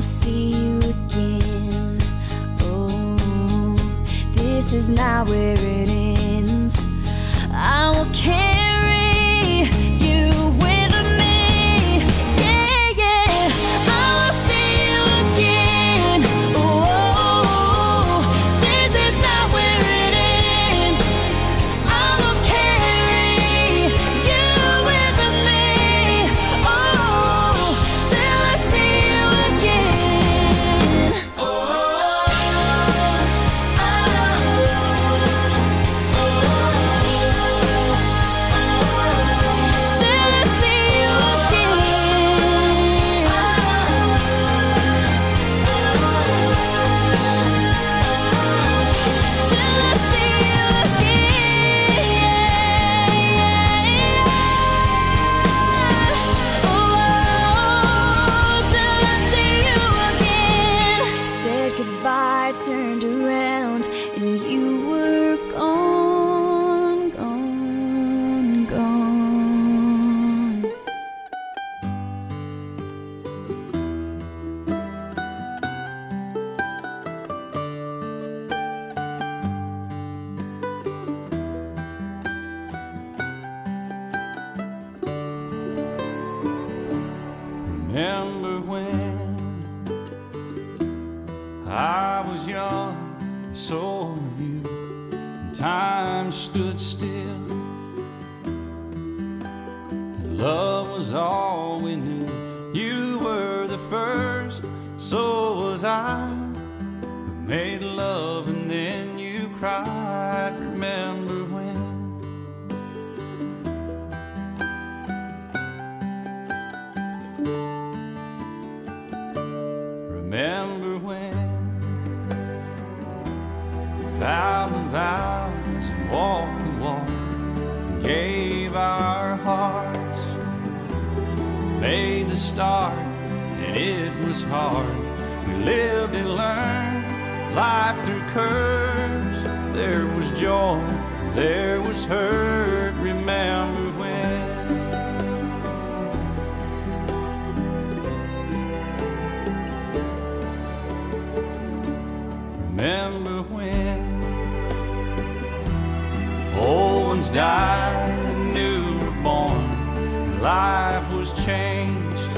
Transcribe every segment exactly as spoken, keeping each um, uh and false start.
will see you again. Oh, this is not where it ends. I will carry you with me. Yeah, yeah, I will see you again. Oh, this is not where it ends. I will carry you with me. Oh, till I see you again. Oh, oh, till I see you again. Till I see you again. Oh, till I see you again. Said goodbye, turned around, and you were gone, gone, gone. Remember when I was young, and so were you, and time stood still, and love was all we knew. You were the first, so was I. We made love and then you cried. Remember when? Remember when we vowed the vows and walked the walk and gave our hearts, made the start, and it was hard. We lived and learned life through curves. There was joy, there was hurt. Remember when? Remember when old ones died and new were born, and life was changed,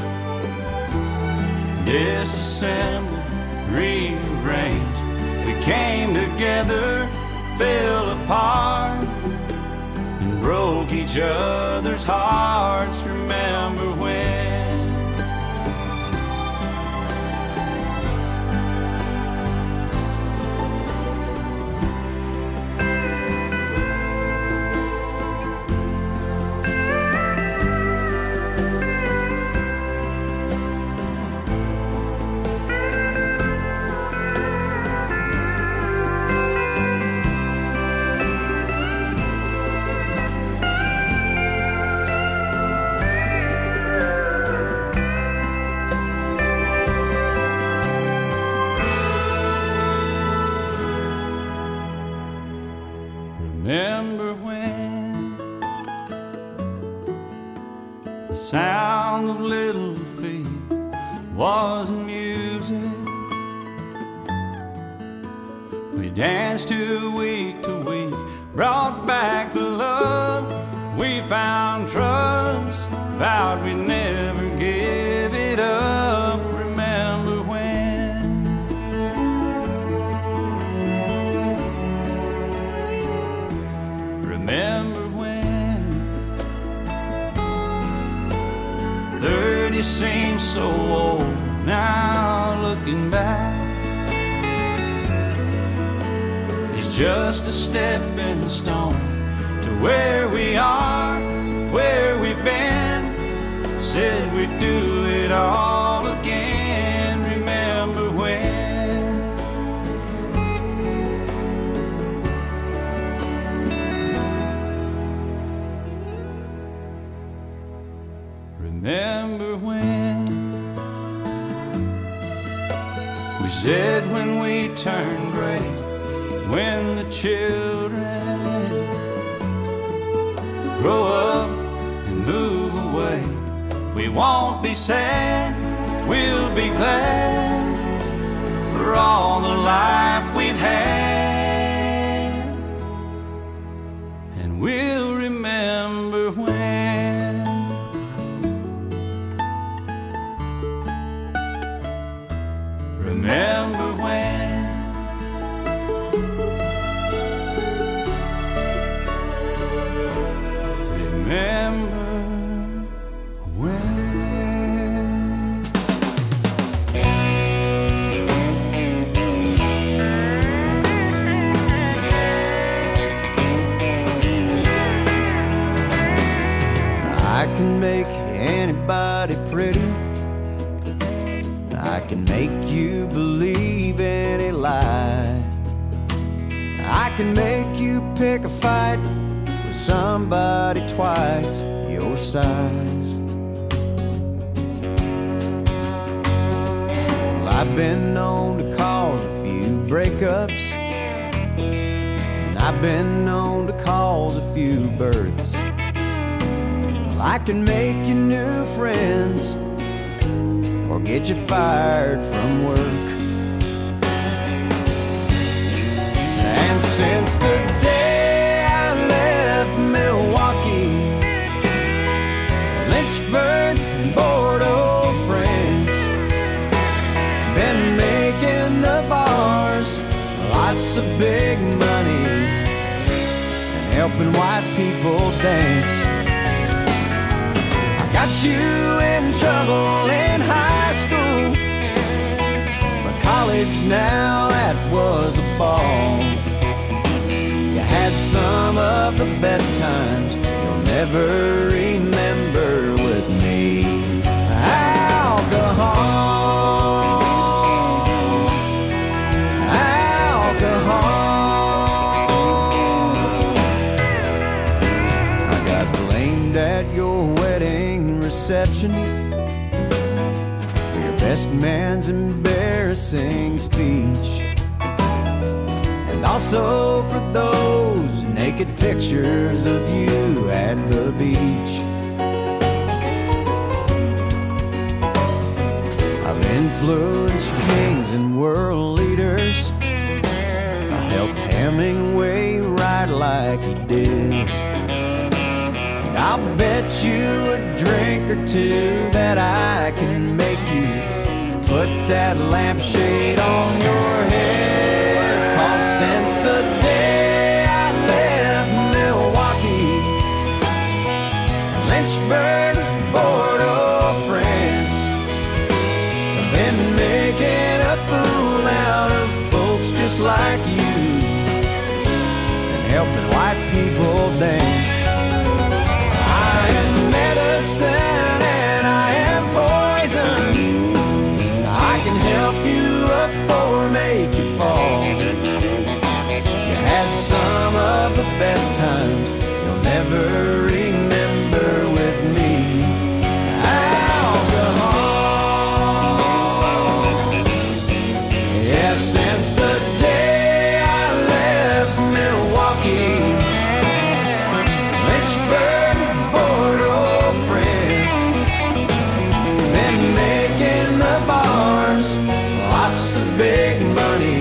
disassembled, rearranged. We came together, fell apart, and broke each other's hearts. Remember when? Remember when the sound of little feet wasn't music? We danced to week to week, brought back the love. We found trust, vowed we'd never give it up. Remember when? Remember when thirty seems so old now, looking back. It's just a stepping stone to where we are, where we've been. Said we'd do it all again. Remember when? Remember when we said when we turn gray, when the children grow up and move away, we won't be sad, we'll be glad. Remember when? Remember when? I can make anybody pretty. I can make you believe any lie. I can make you pick a fight with somebody twice your size. Well, I've been known to cause a few breakups, and I've been known to cause a few births. Well, I can make you new friends or get you fired from work. And since the day I left Milwaukee, Lynchburg and Bordeaux, France, been making the bars lots of big money and helping white people dance. I got you in trouble in high school, but college now, that was a ball. You had some of the best times you'll never remember with me. Alcohol, alcohol. I got blamed at your wedding reception for your best man's embarrassing speech, and also for those naked pictures of you at the beach. I've influenced kings and world leaders. I helped Hemingway write like he did. And I'll bet you a drink or two that I can make you put that lampshade on your head. 'Cause since the day I left Milwaukee, Lynchburg, Bordeaux, France, I've been making a fool out of folks just like you and helping white people dance. I am medicine and I am poison. I can help you up or make you fall. You had some of the best times you'll never remember with me. Alcohol. Yeah, since the day I left Milwaukee, Lynchburg, Bordeaux, France, been making the bars lots of big money.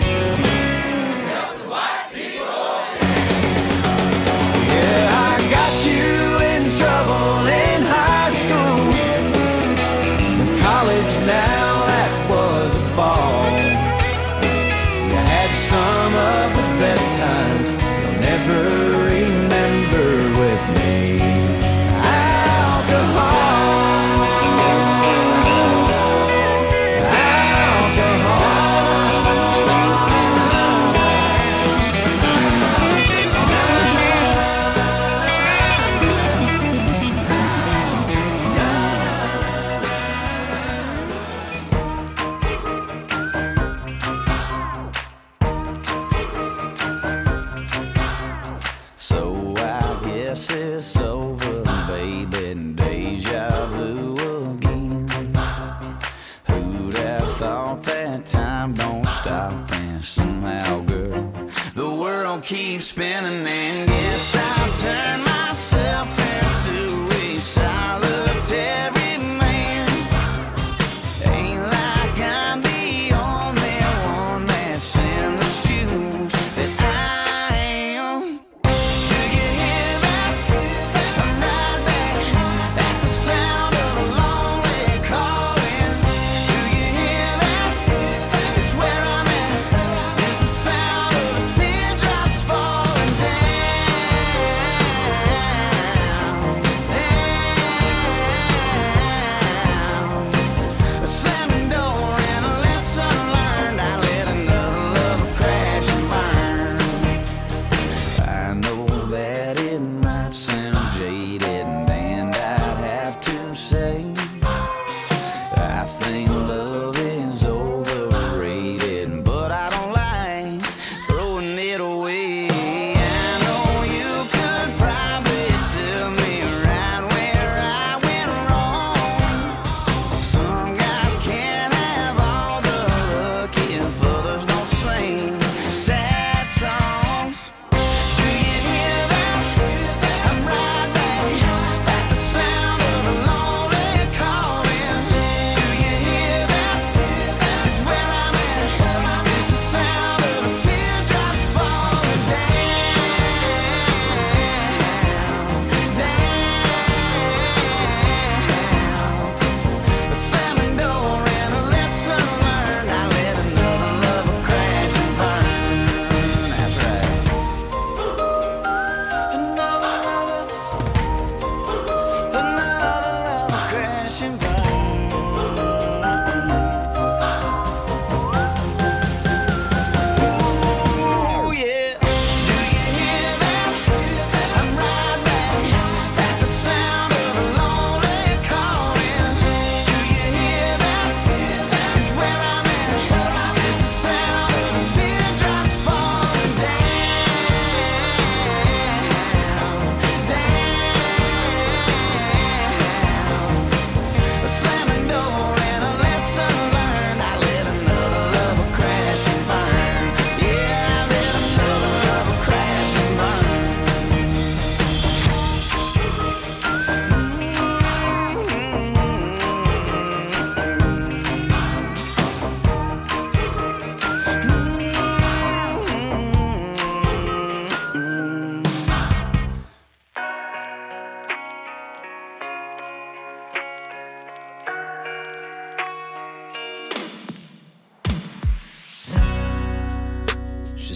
Yeah, I got you in trouble in high school. College now, that was a ball. You had some of the best times you'll never remember with me. It's over, baby, deja vu again. Who'd have thought that time don't stop, and somehow, girl, the world keeps spinning, and guess I'll turn myself into a solitary man. Ain't like I'm the only one that's in the shoes that I am. Do you hear that? I'm right there at the sound of a lonely calling. Do you hear that?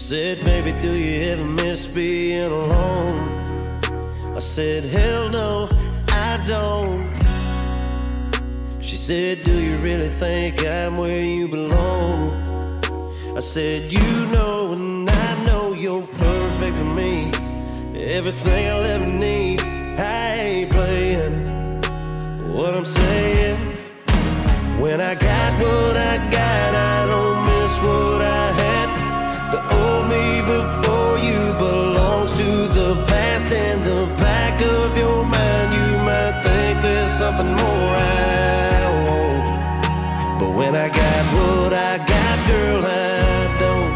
said, baby, do you ever miss being alone? I said, hell no, I don't. She said, do you really think I'm where you belong? I said, you know and I know you're perfect for me. Everything I'll ever need. I ain't playing what I'm saying. When I got what I got, I don't miss what I had. The old me before you belongs to the past. In the back of your mind, you might think there's something more I want. But when I got what I got, girl, I don't.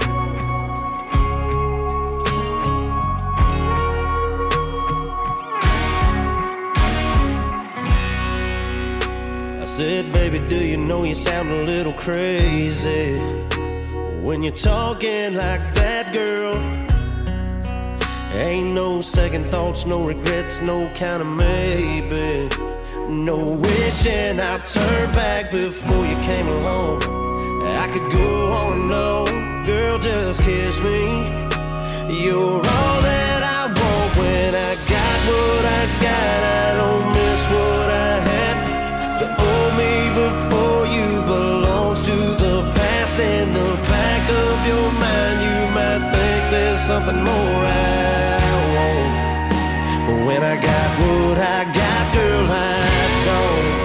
I said, baby, do you know you sound a little crazy when you're talking like that, girl? Ain't no second thoughts, no regrets, no kind of maybe. No wishing I'd turn back before you came along. I could go on and on, girl, just kiss me. You're all that I want. When I got what I got, I don't miss what I had. The old me before you belongs to the past. In the back of your mind, you might think there's something more I want. But when I got what I got, girl, I don't.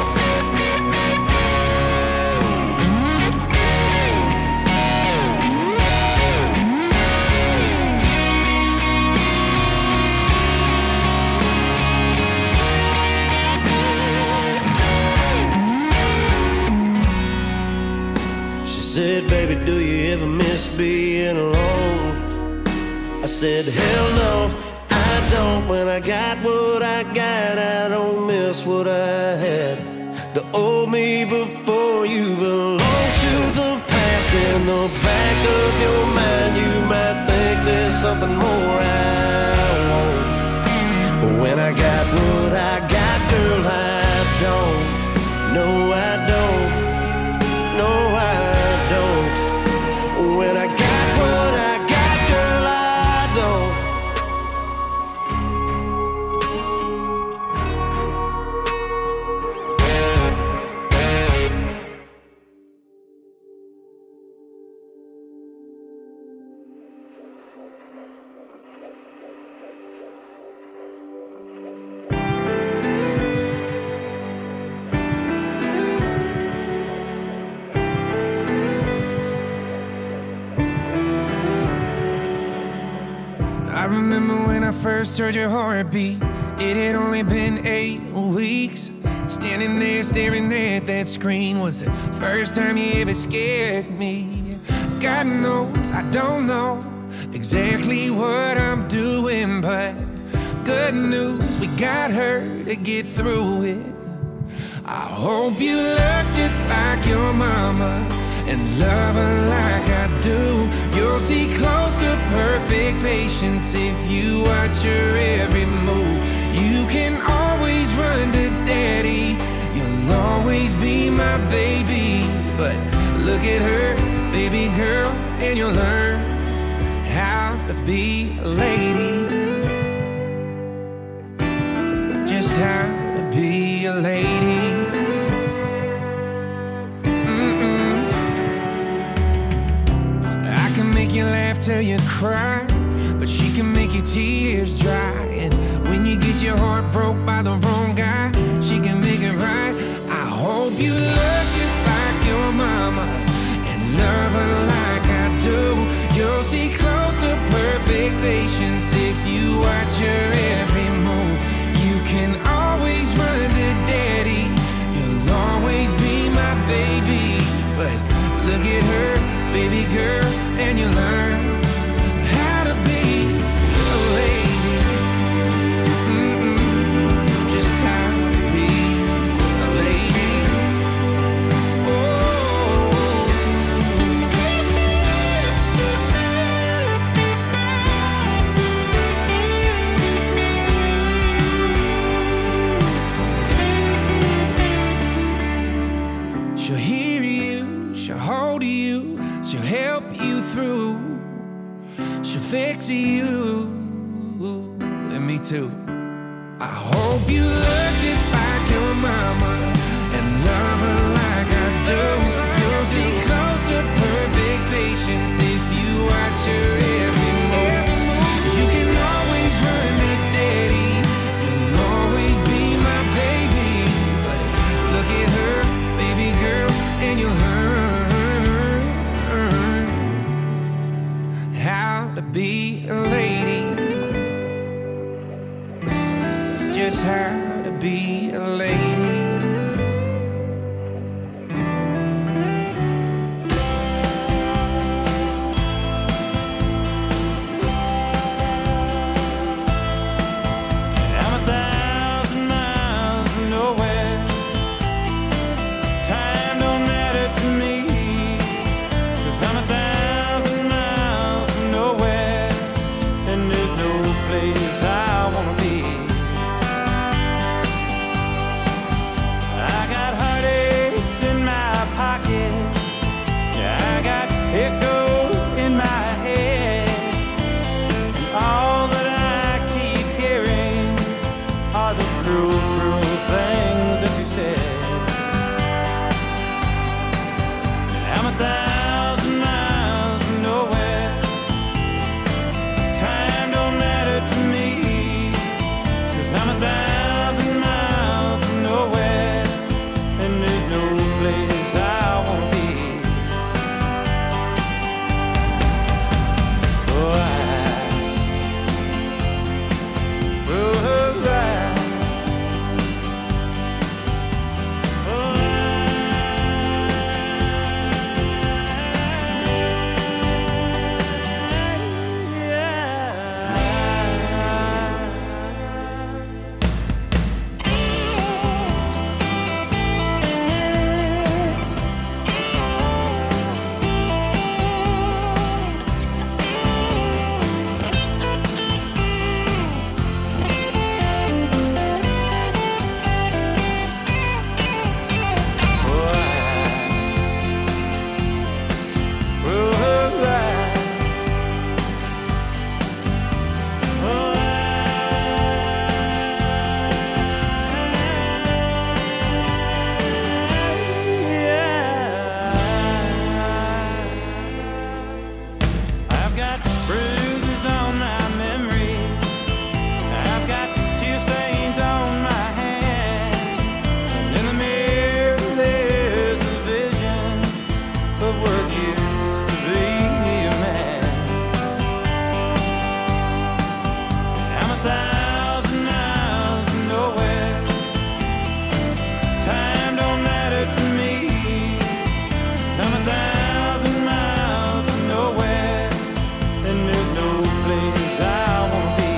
Said, baby, do you ever miss being alone? I said, hell no, I don't. When I got what I got, I don't miss what I had. The old me before you belongs to the past. In the back of your mind, you might think there's something more I want. But when I got what I got, girl, I don't. No, I don't. No, I don't. When I got what I got, girl, I don't. I remember when I first heard your heartbeat. It had only been eight weeks. Standing there staring at that screen was the first time you ever scared me. God knows I don't know exactly what I'm doing, but good news, we got her to get through it. I hope you look just like your mama and love her like I do. You'll see close to perfect patience if you watch her every move. You can always run to daddy, you'll always be my baby. But look at her, baby girl, and you'll learn how to be a lady. Just how to be a lady. Make you laugh till you cry, but she can make your tears dry. And when you get your heart broke by the wrong guy, she can make it right. I hope you look just like your mama and love her like I do. You'll see close to perfect patience if you watch her every move. You can always run to daddy, you'll always be my baby. But look at her, baby girl, and you learn how to be a lady. Mm-mm, just how to be a lady. Oh. She'll hear you, she'll hold you, she'll help you through she'll fix you. And me too. I hope you look just like your mama and love her like I do. You'll see close to perfect patience if you watch her every move. You can always run to daddy, you'll always be my baby. But look at her, baby girl, and you'll learn how to be a lady. Just how to be a lady. I'm a thousand miles from nowhere. Time don't matter to me, 'cause I'm a thousand miles from nowhere, and there's no place I wanna be. I got heartaches in my pocket, yeah, I got echoes in my head, and all that I keep hearing are the cruel, cruel things that you said. I'm a thousand miles from nowhere. Time don't matter to me, 'cause I'm a thousand miles from nowhere, and there's no place I wanna be. Oh, I, oh, I, oh, I've got bruises on my memory, I've got tear stains on my hand, and in the mirror there's a vision of what used to be a man. I'm a thousand miles from nowhere. Time don't matter to me, 'cause I'm a thousand miles from nowhere, and there's no place I wanna be.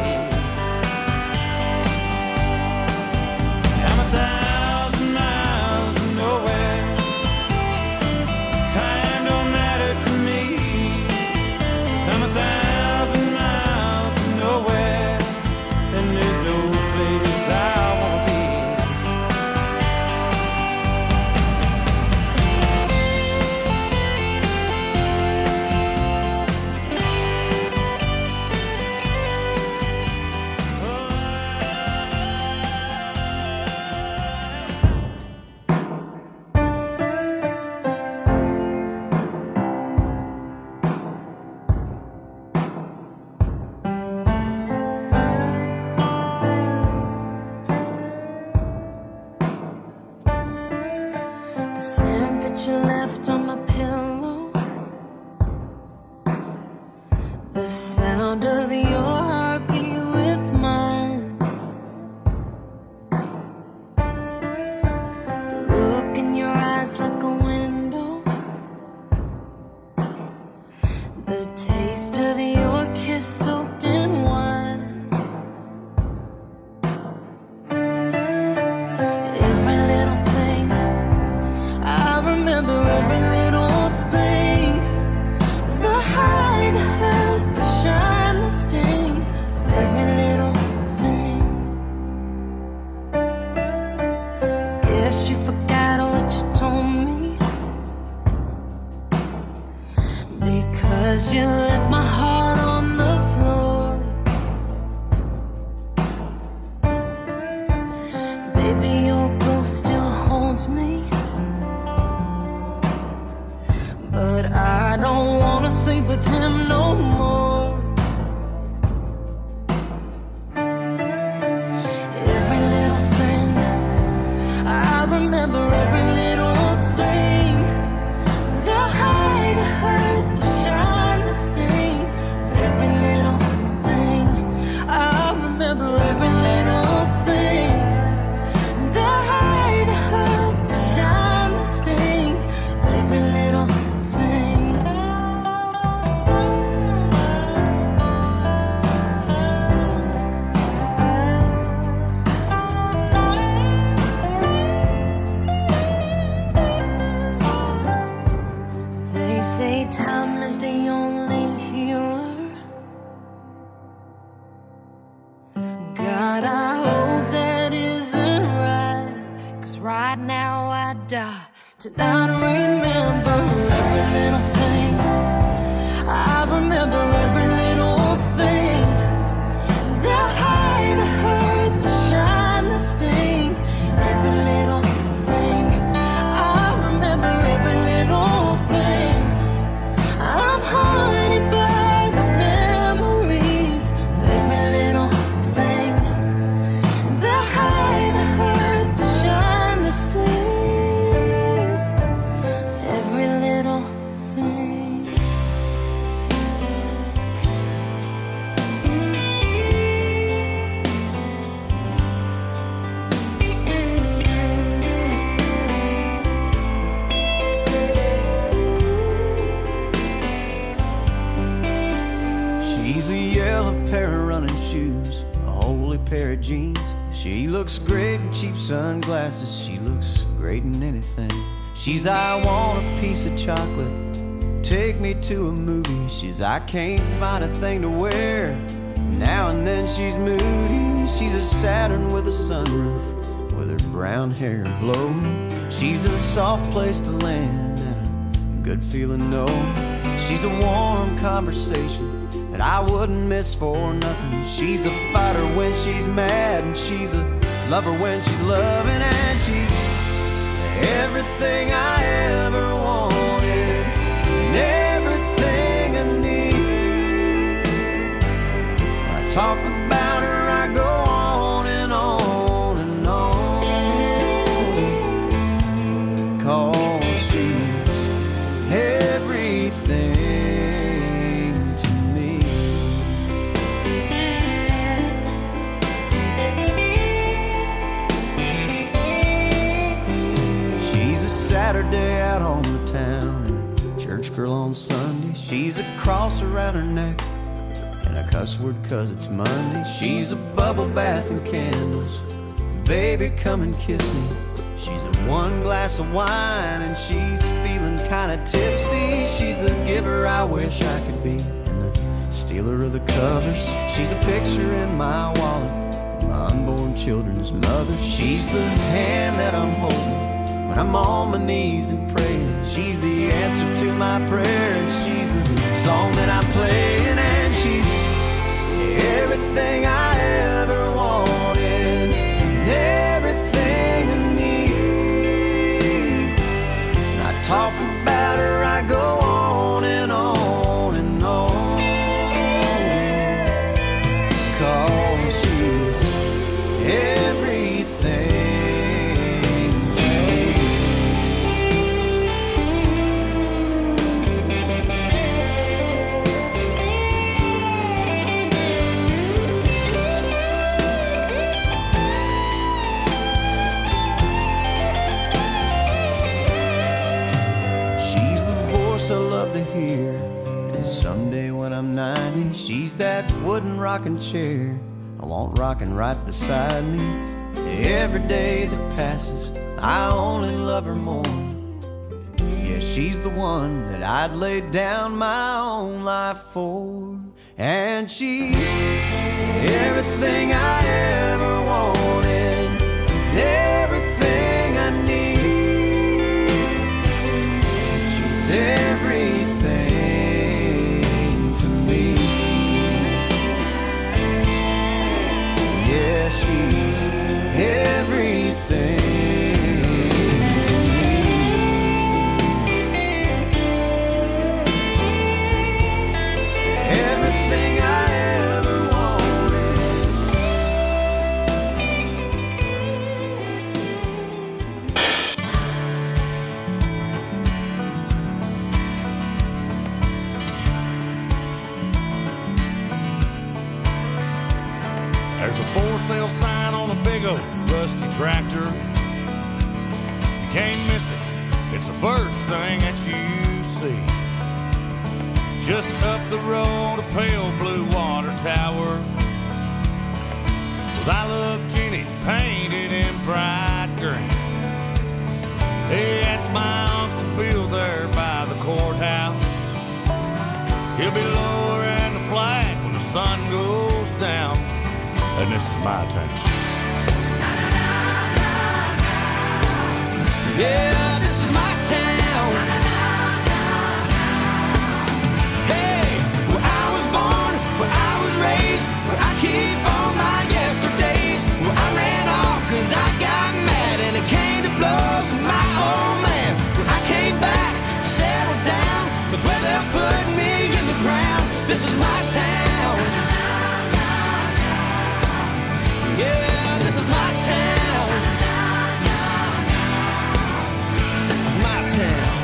I'm a thousand miles from nowhere. Time don't matter to me, 'cause I'm a thousand miles from nowhere, and there's no place I wanna be. The scent that you left on my pillow, the sound of your heartbeat with mine, the look in your eyes like a window, the taste of your kiss soaked in wine. Every little thing, I remember every little thing, the high, the hurt, the shine, the sting, every little thing. Guess you forgot what you told me, because you left my heart on the but I don't wanna sleep with him no more. Every little thing, I remember every little thing. The high, the hurt, the shine, the sting. Every little thing, I remember every little thing. The high, the hurt, the shine, the sting. Every little thing. They say time is the only healer. God, I hope that isn't right, 'cause right now I die to not remember every little thing. I remember every little thing. The high, the hurt, the shine, the sting. Every little thing. I remember every little thing. I'm haunted by the memories of every little thing. The high, the hurt, the shine, the sting. Every little thing. She's a yellow pair of running shoes, a holy pair of jeans. She looks great in cheap sunglasses. She looks great in anything. She's I want a piece of chocolate, take me to a movie. She's I can't find a thing to wear. Now and then she's moody. She's a Saturn with a sunroof, with her brown hair blowing. She's a soft place to land and a good feeling no. She's a warm conversation that I wouldn't miss for nothing. She's a fighter when she's mad, and she's a lover when she's loving, and she's everything I ever wanted and everything I need. When I talk about her, I go on and on and on, 'cause she's everything. Saturday out on the town and a church girl on Sunday. She's a cross around her neck and a cuss word 'cause it's Monday. She's a bubble bath and candles, baby come and kiss me. She's a one glass of wine and she's feeling kinda tipsy. She's the giver I wish I could be and the stealer of the covers. She's a picture in my wallet, my unborn children's mother. She's the hand that I'm holding when I'm on my knees and praying. She's the answer to my prayer, and she's the song that I'm playing, and she's everything I ever wanted and everything I need. When I talk about her, I go on and on and on, 'cause she's everything. I love to hear, and someday when I'm ninety, she's that wooden rocking chair I want rocking right beside me. Every day that passes, I only love her more. Yeah, she's the one that I'd lay down my own life for, and she's everything I ever wanted, everything I need. She's everything to me. Yeah, she's everything to me. for sale sign on a big old rusty tractor. You can't miss it, it's the first thing that you see. Just up the road, a pale blue water tower with I Love Jenny painted in bright green. Hey, that's my Uncle Bill there by the courthouse. He'll be lowering the flag when the sun goes down. And this is my town. Yeah, this is my town. Hey, where I was born, where I was raised, where I keep all my yesterdays, where I ran off cause I got mad and it came to blows with my old man. Where I came back, settled down, was where they're putting me in the ground. This is my town. Yeah, this is my town. My town.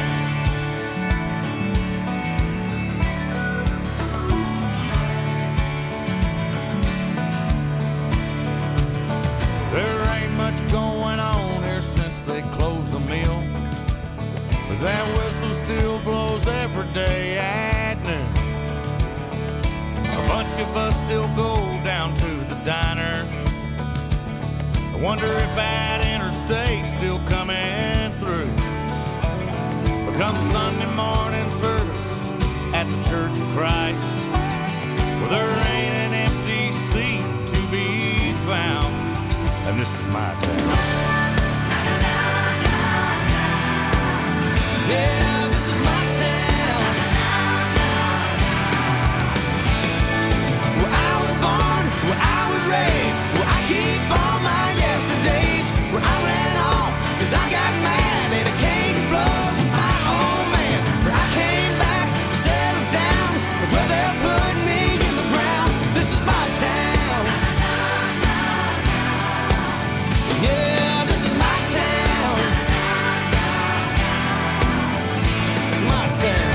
There ain't much going on here since they closed the mill, but that whistle still blows every day at noon. A bunch of us still go down to the diner. I wonder if that interstate's still coming through. But come Sunday morning service at the Church of Christ, well, there ain't an empty seat to be found. And this is my town. Yeah, this is my town. Where I was born, where I was raised, where I keep all my yesterdays, where I ran off cause I got mad and it came to blows with my old man. Where I came back, settled down, where they're putting me in the ground. This is my town. Yeah, this is my town. My town.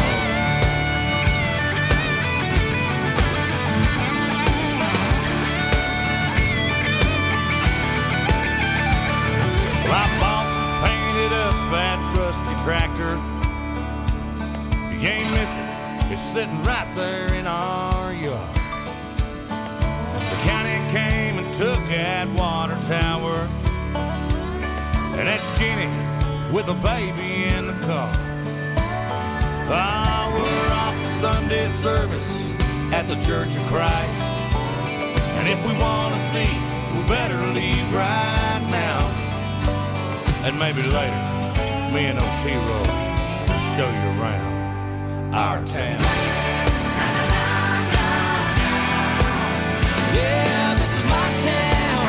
Well, I bought and painted up that rusty tractor. You can't miss it, it's sitting right there in our yard. The county came and took that water tower, and that's Jenny with a baby in the car. Ah, we're off to Sunday service at the Church of Christ, and if we want to see, we better leave right now. And maybe later, me and Otero will show you around our town. Yeah, this is my town.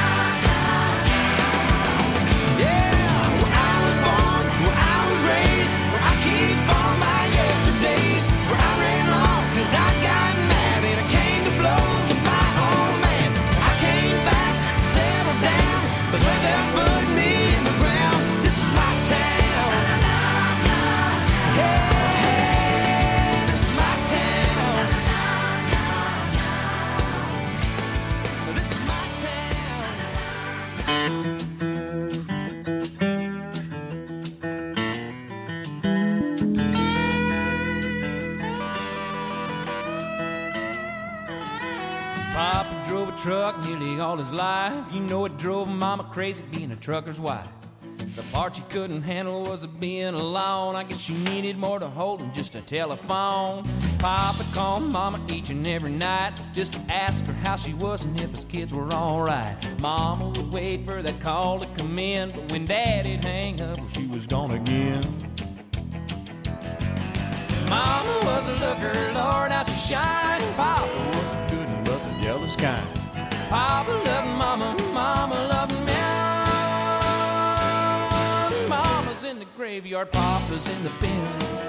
Yeah, where I was born, where I was raised, where I keep all my yesterdays, where I ran off cause I got mad and it came to blows with my old man. I came back, settled down, but where they put me in the ground. This is my town. Yeah, this is my town. This is my town. Papa drove a truck nearly all his life. You know it drove Mama crazy being a trucker's wife. The part she couldn't handle was being alone. I guess she needed more to hold than just a telephone. Papa called Mama each and every night just to ask her how she was and if his kids were alright. Mama would wait for that call to come in, but when Daddy'd hang up, well, she was gone again. Mama was a looker, Lord, how she shined. Papa was a good and but the jealous kind. Papa loved Mama, Mama loved me. Mama's in the graveyard, Papa's in the bin.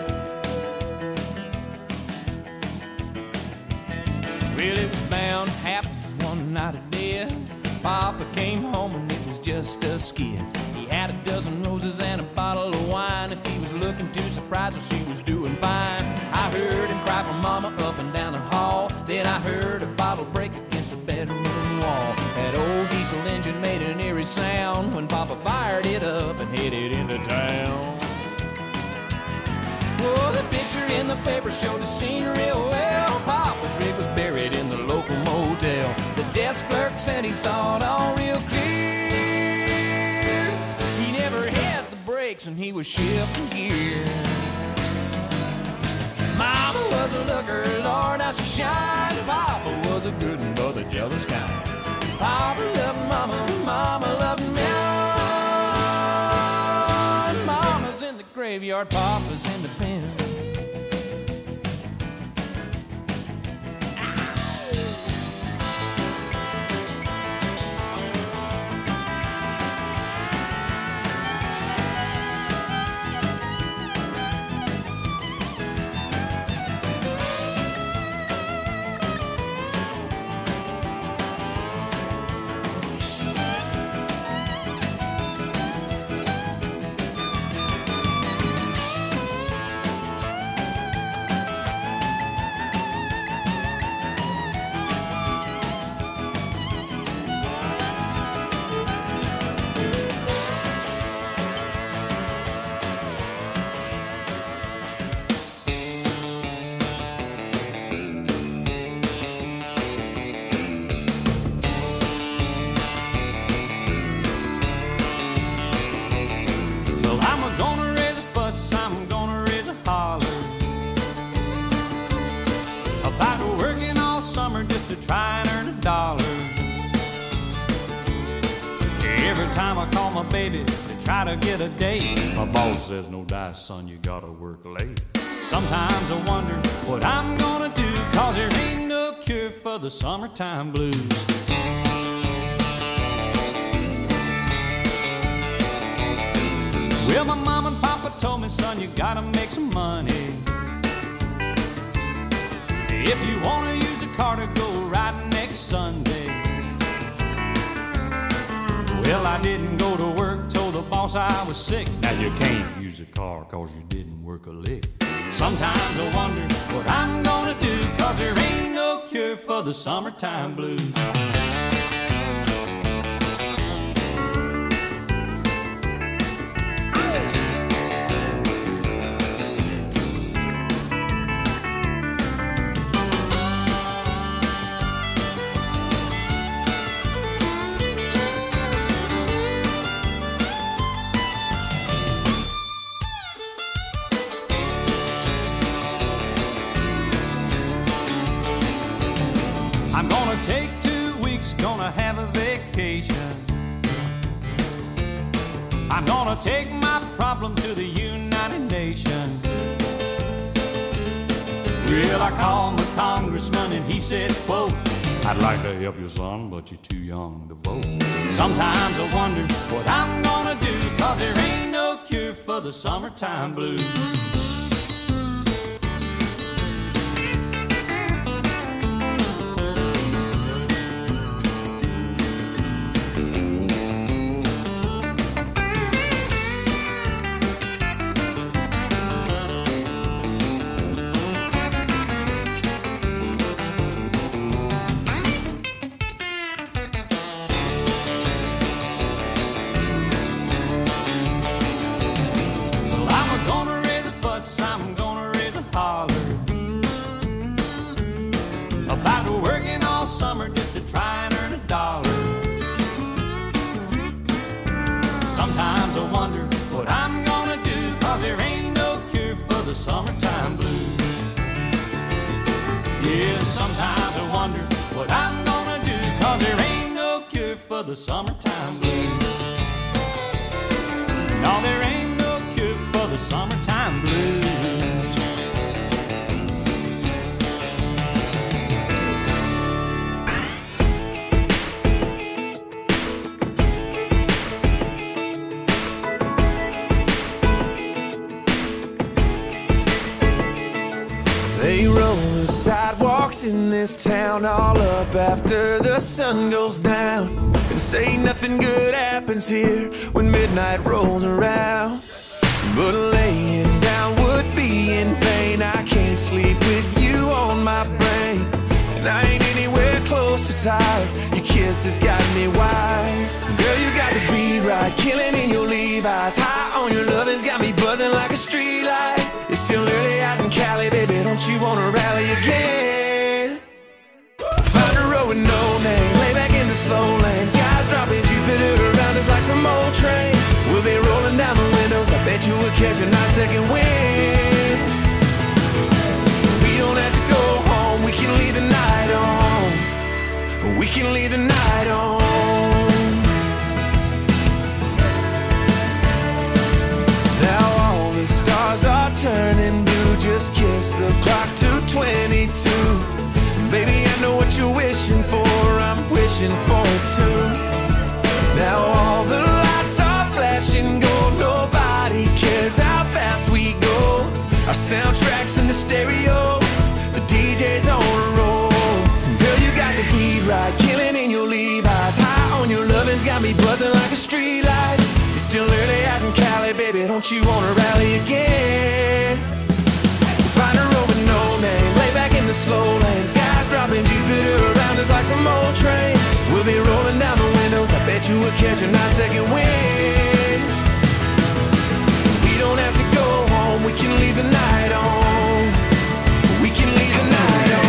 Well, it was bound to happen one night of death. Papa came home and it was just us kids. He had a dozen roses and a bottle of wine. If he was looking to surprise her, she was doing fine. I heard him cry for Mama up and down the hall. Then I heard a bottle break against the bedroom wall. That old every sound when Papa fired it up and headed into town. Oh, the picture in the paper showed the scene real well. Papa's rig was buried in the local motel. The desk clerk said he saw it all real clear. He never hit the brakes when he was shifting gear. Mama was a looker, Lord, how she shined. Papa was a good one, but the jealous kind. Papa loved Mama, Mama loved me. Mama's in the graveyard, Papa's in the pen. Baby, to try to get a date. My boss says, no dice, son, you gotta work late. Sometimes I wonder what I'm gonna do, cause there ain't no cure for the summertime blues. Well, my mom and papa told me, son, you gotta make some money. If you wanna use a car to go riding next Sunday. Well, I didn't go to work, told the boss I was sick. Now you can't use a car cause you didn't work a lick. Sometimes I wonder what I'm gonna do, cause there ain't no cure for the summertime blues. I'm gonna take two weeks, gonna have a vacation. I'm gonna take my problem to the United Nations. Well, I called my congressman and he said, quote, I'd like to help you, son, but you're too young to vote. Sometimes I wonder what I'm gonna do, cause there ain't no cure for the summertime blues. Sometimes I wonder what I'm gonna do, cause there ain't no cure for the summertime blues. Yeah, sometimes I wonder what I'm gonna do, cause there ain't no cure for the summertime blues. No, there ain't no cure for the summertime blues. They roll the sidewalks in this town all up after the sun goes down, and say nothing good happens here when midnight rolls around. But laying down would be in vain. I can't sleep with you on my brain, and I ain't anywhere close to tired. Your kiss has got me wired. Girl, you got the beat right, killing in your Levi's. High on your love has got me buzzing like a street light. It's still early out in Cali, baby, don't you wanna rally again? Find a road with no name, lay back in the slow lane. Skies dropping, Jupiter around us like some old train. We'll be rolling down the windows, I bet you we'll catch a nice second wind. We don't have to go home, we can leave the night on. We can leave the night on. Now all the stars are turning blue. Just kiss the clock to twenty-two. Baby, I know what you're wishing for, I'm wishing for it too. Now all the lights are flashing gold. Nobody cares how fast we go. Our soundtrack's in the stereo, the D J's on a roll. Girl, you got the beat right, killing in your Levi's. High on your lovin's got me buzzing like a street light. It's still early out in Cali, baby, don't you wanna rally again? Find a road with no name, lay back in the slow lane. Skies dropping, Jupiter around us like some old train. We'll be rolling down the windows, I bet you we'll catch a nice second wind. We don't have to go home, we can leave the night on. We can leave the night on.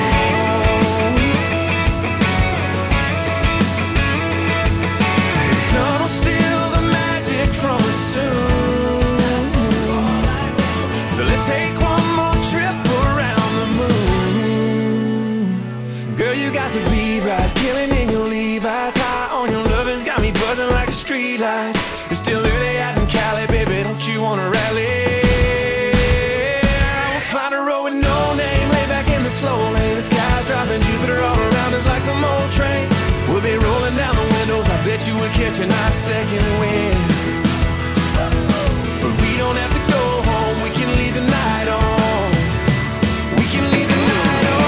The sun will steal the magic from us soon. So let's take one more trip around the moon. Girl, you got the beat right, killing in your Levi's. High on your lovin's got me buzzing like a street light. It's still early out in Cali, baby, don't you wanna rally? We'll find a road with no name, lay back in the slow lane. The sky's dropping, Jupiter all around us like some old train. We'll be rolling down the windows, I bet you we'll catch a nice second wind. But we don't have to go home, we can leave the night on. We can leave the night on.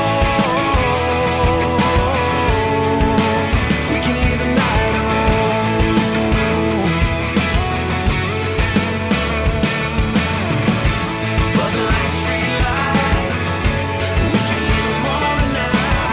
We can leave the night on. Buzzing like a street light. We can leave them all tonight.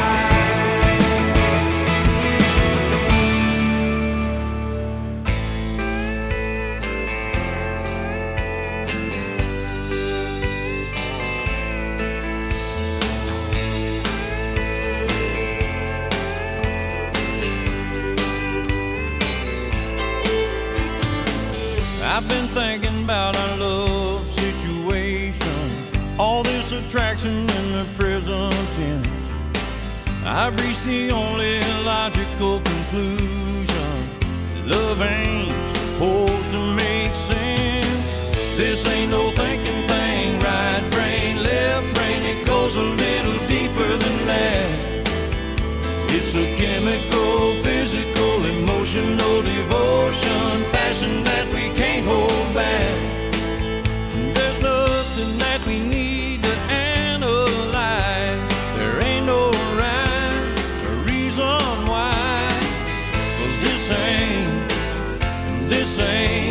I've been thinking about our love situation, all this attraction in the present tense. I've reached the only logical conclusion: love ain't supposed to make sense. This ain't no thinking thing, right brain, left brain, it goes a little deeper than that. It's a chemical, physical, emotional devotion, passion that we can't hold back. There's nothing that we need to analyze. There ain't no rhyme or reason why. 'Cause this ain't, this ain't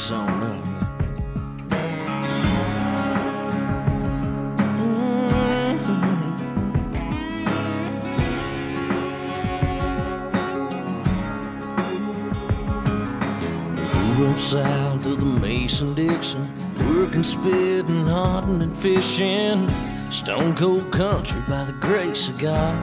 this on up. Up south of the Mason-Dixon, working, spitting, hunting, and fishing. Stone cold country by the grace of God.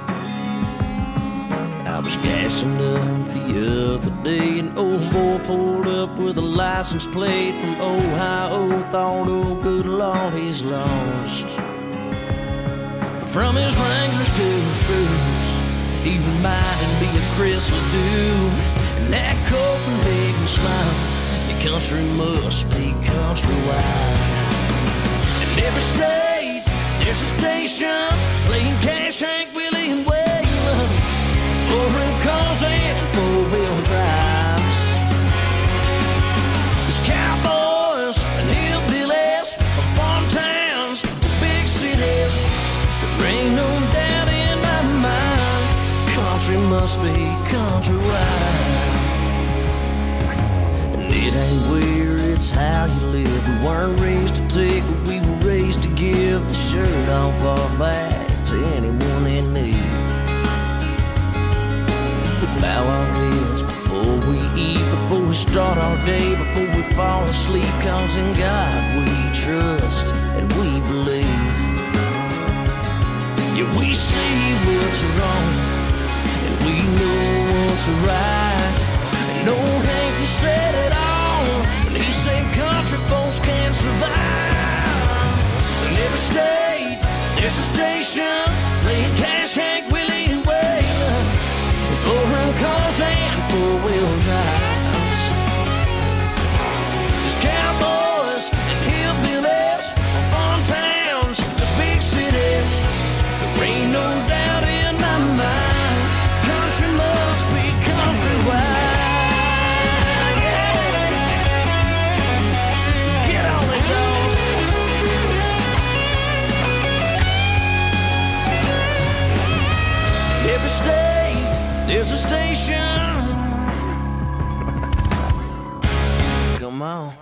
I was gassing up the other day, an old boy pulled up with a license plate from Ohio. Thought, oh good Lord, he's lost. But from his Wranglers to his boots, he reminded me of Chris LeDoux. And that Copenhagen smile, the country must be countrywide. In every state, there's a station playing Cash, Hank, Willie, and Waylon. Foreign cars and four-wheel drives. There's cowboys and hillbillies from farm towns to big cities. There ain't no doubt in my mind, country must be countrywide. It ain't where, it's how you live. We weren't raised to take, but we were raised to give the shirt off our back to anyone in need. We bow our heads before we eat, before we start our day, before we fall asleep. Cause in God we trust and we believe. Yeah, we see what's wrong and we know what's right. And old Hank said it all when he said country folks can't survive. In every state, there's a station playing Cash, Hank, Willie, and Waylon. Foreign cars and four-wheel drives. There's cowboys and hillbillies from farm towns to big cities. There ain't no doubt in my mind, country must be countrywide. Every state, there's a station. Come on.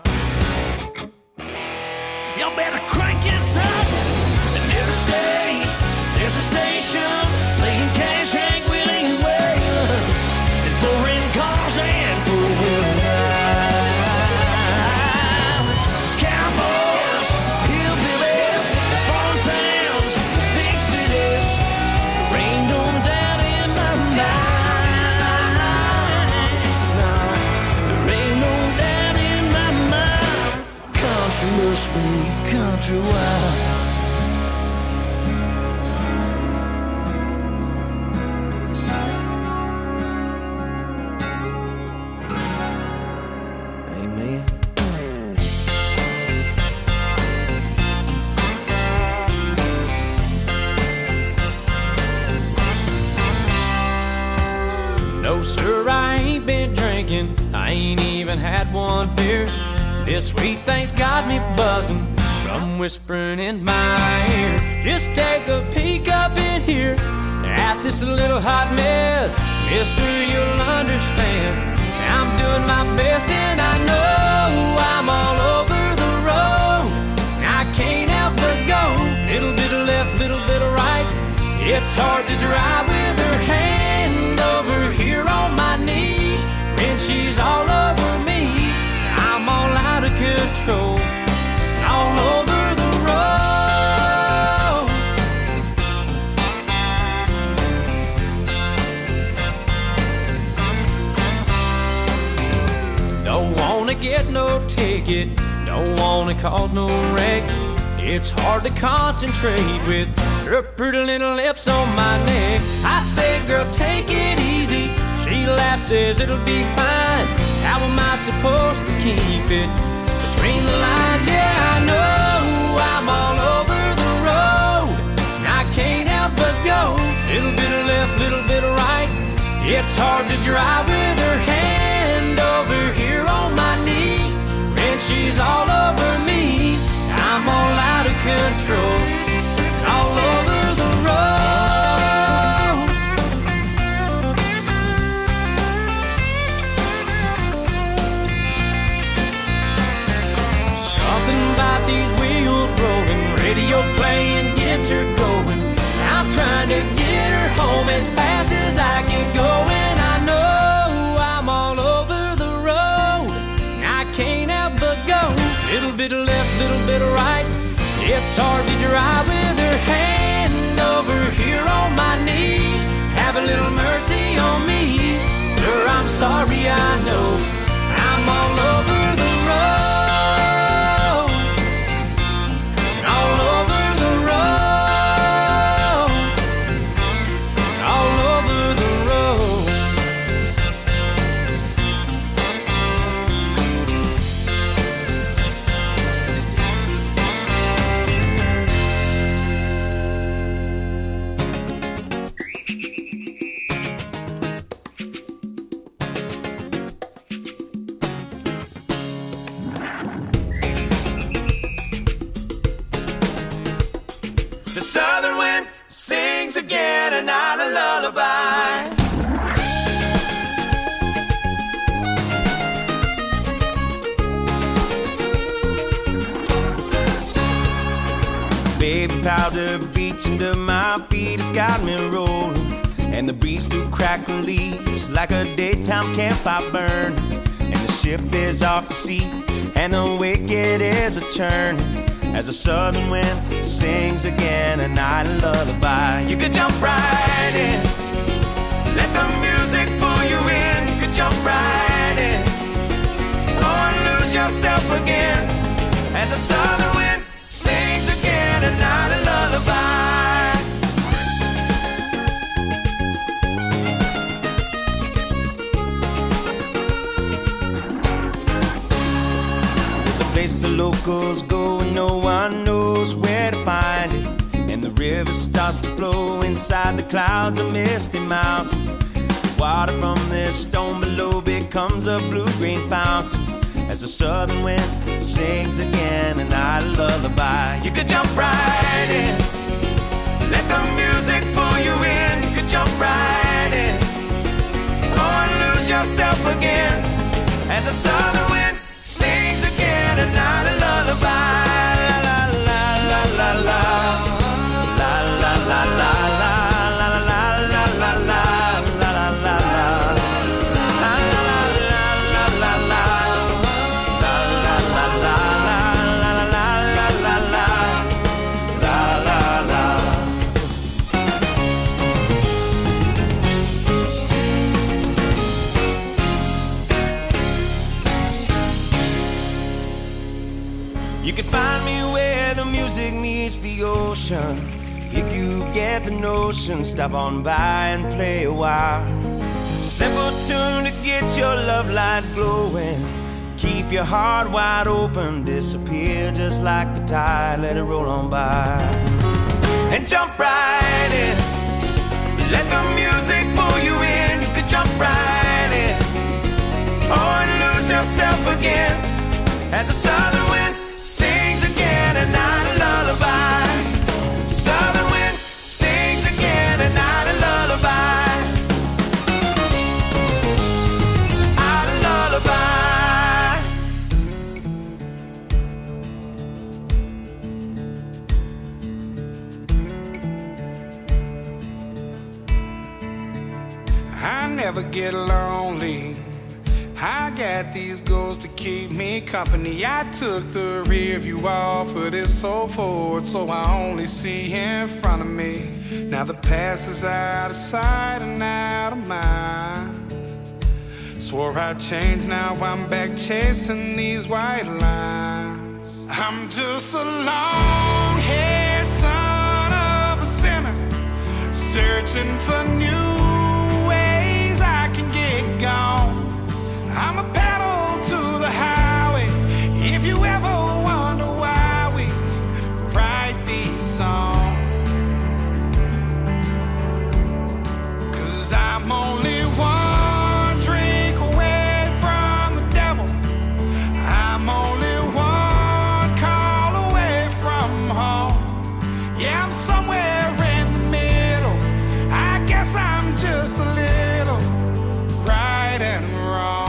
Y'all better crank this up. In every state, there's a station playing Cash, Hank, Willie, and Waylon. And foreign cars and four-wheel drives. There's cowboys, hillbillies, farm towns, to big cities. There ain't no doubt in my mind. No, there ain't no doubt in my mind. Country must be countrywide. Amen. No, sir, I ain't been drinking. I ain't even had one beer. This sweet thing's got me buzzing from whispering in my ear. Just take a peek up in here at this little hot mess. Mister, you'll understand I'm doing my best, and I know I'm all over the road. I can't help but go little bit of left, little bit of right. It's hard to drive with her hand over here on my knee when she's all over me. I'm all out of control, all over the road. Don't wanna get no ticket, don't wanna cause no wreck. It's hard to concentrate with her pretty little lips on my neck. I say, girl, take it easy. She laughs, says it'll be fine. How am I supposed to keep it between the lines? Yeah, I know I'm all over the road. I can't help but go little bit of left, little bit of right. It's hard to drive with her hand over here on my knee when she's all over me. I'm all out of control, all over the road. night a lullaby. Baby powder beach under my feet has got me rolling, and the breeze through crackling leaves like a daytime campfire burn. And the ship is off to sea, and the wicked is a churn, as the southern wind sings again a night a lullaby. You could jump right in, let the music pull you in. You could jump right in, or lose yourself again, as the southern wind sings again a night a lullaby. There's a place the locals go and no one knows where to find it, and the river starts to flow inside the clouds of misty mountains. The water from this stone below becomes a blue-green fountain, as the southern wind sings again a night a lullaby. You could jump right in, let the music pull you in. You could jump right in, or lose yourself again, as the southern wind sings again a night a lullaby. La la la la la la la la la la la la la la la la. You can find me where the music meets the ocean. If you get the notion, stop on by and play a while. Simple tune to get your love light glowing. Keep your heart wide open, disappear just like the tide, let it roll on by. And jump right in, let the music pull you in. You could jump right in, or lose yourself again, as the southern wind sings again a night a lullaby. Southern wind sings again a night a lullaby. A lullaby. I never get lonely. I got these goals to keep me company. I took the rear view off of this so forward, so I only see in front of me. Now the past is out of sight and out of mind. Swore I'd change, now I'm back chasing these white lines. I'm just a long-haired son of a sinner, searching for new ways I can get gone. I'm a pedal to the highway. If you ever wonder why we write these songs, 'cause I'm only one drink away from the devil. I'm only one call away from home. Yeah, I'm somewhere in the middle. I guess I'm just a little right and wrong.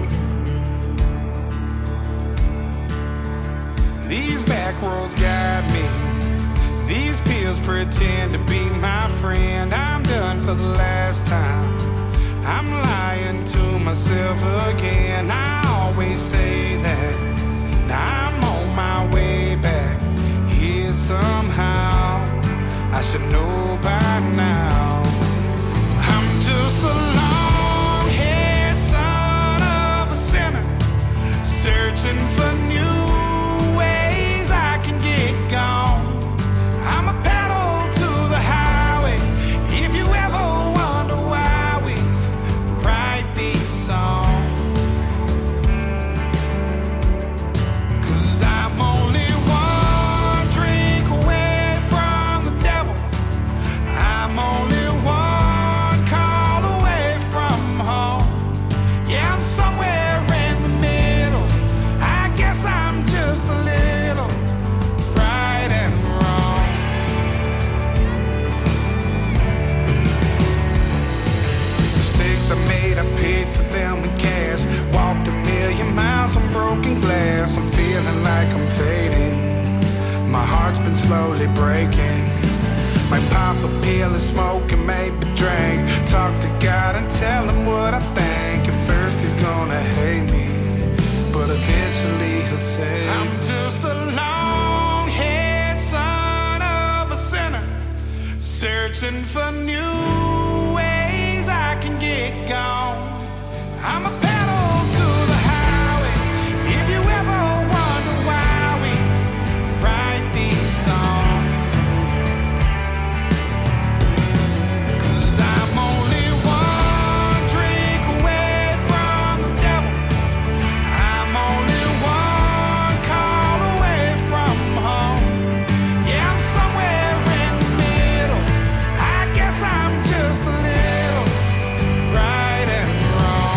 These back roads guide me. These pills pretend to be my friend. I'm done for the last time. I'm lying to myself again. I always say that. Now I'm on my way back here somehow. I should know by now. I'm just a long-haired son of a sinner, searching for new gone. I'm a pedal to the highway. If you ever wonder why we write these songs, 'cause I'm only one drink away from the devil. I'm only paid for them in cash. Walked a million miles on broken glass. I'm feeling like I'm fading. My heart's been slowly breaking. Might pop a pill and smoke and maybe drink. Talk to God and tell him what I think. At first he's gonna hate me, but eventually he'll say I'm just a long-haired son of a sinner, searching for new ways I can get gone. I'm a pedal to the highway. If you ever wonder why we write these songs, 'cause I'm only one drink away from the devil. I'm only one call away from home. Yeah, I'm somewhere in the middle. I guess I'm just a little right and wrong.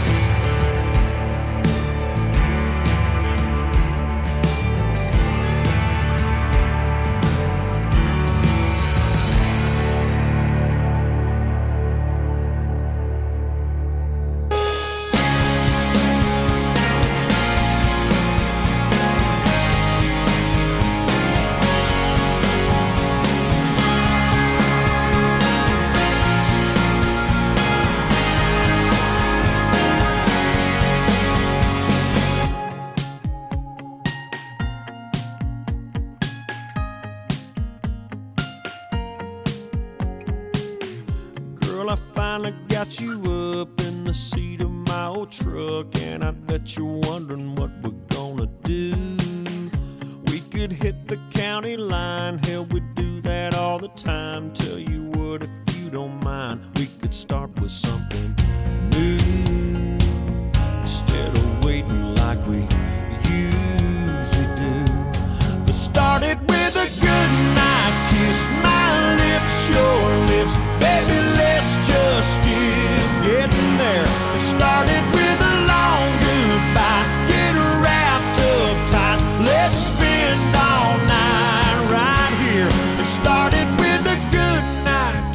Girl, I finally got you up in the seat of my old truck, and I bet you're wondering what we're gonna do. We could hit the county line, hell, we do that all the time. Tell you what, if you don't mind, we could start with something new instead of waiting like we usually do. Let's start it with a good night kiss, my lips, your lips, baby, let's just get getting there. Let's start it with a long goodbye, get wrapped up tight, let's spend all night right here. Let's start it with a good night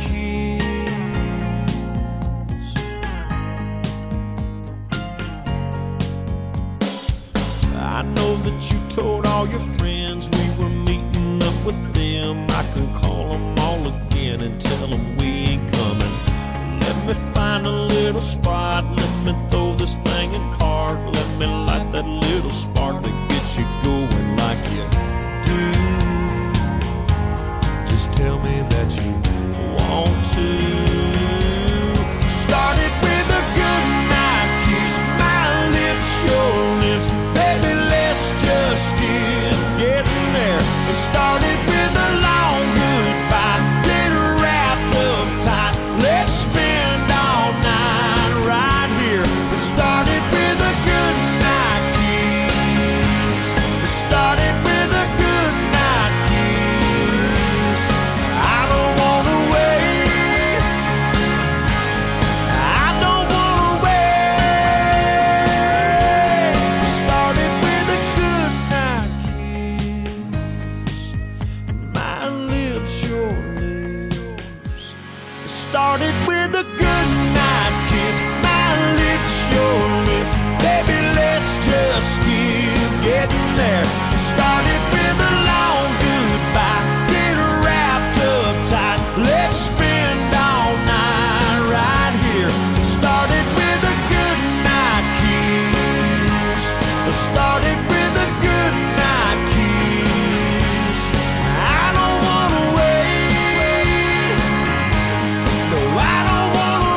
kiss. I know that you told all your friends we were meeting up with them. I can call them all again and tell them we ain't coming. Let me find a little spot, let me throw this thing in park. Let me light that little spark that gets you going like you do. Just tell me that you want to. Start it with a good night kiss, my lips, your lips, baby, let's just get getting there. And start it with a long goodbye, get wrapped up tight, let's spend all night right here. Let's start it with a good night kiss. Let's start it with a good night kiss. I don't wanna wait, I don't wanna wait. Let's start it with a good night kiss, my lips, your lips. Start it with a good night kiss, my lips, your lips, baby, let's just keep getting there. Start it with a long goodbye, get wrapped up tight, let's spend all night right here. Start it with a good night kiss. Start it with a good night kiss. I don't wanna wait, no, I don't wanna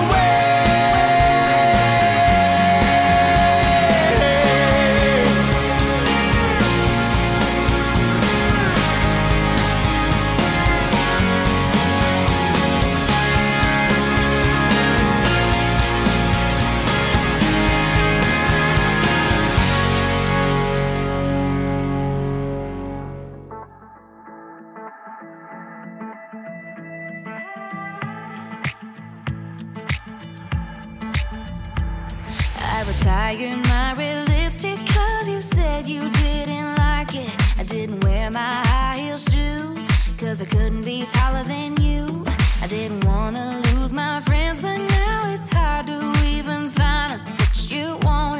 I retired my red lipstick cause you said you didn't like it. I didn't wear my high heel shoes cause I couldn't be taller than you. I didn't wanna lose my friends, but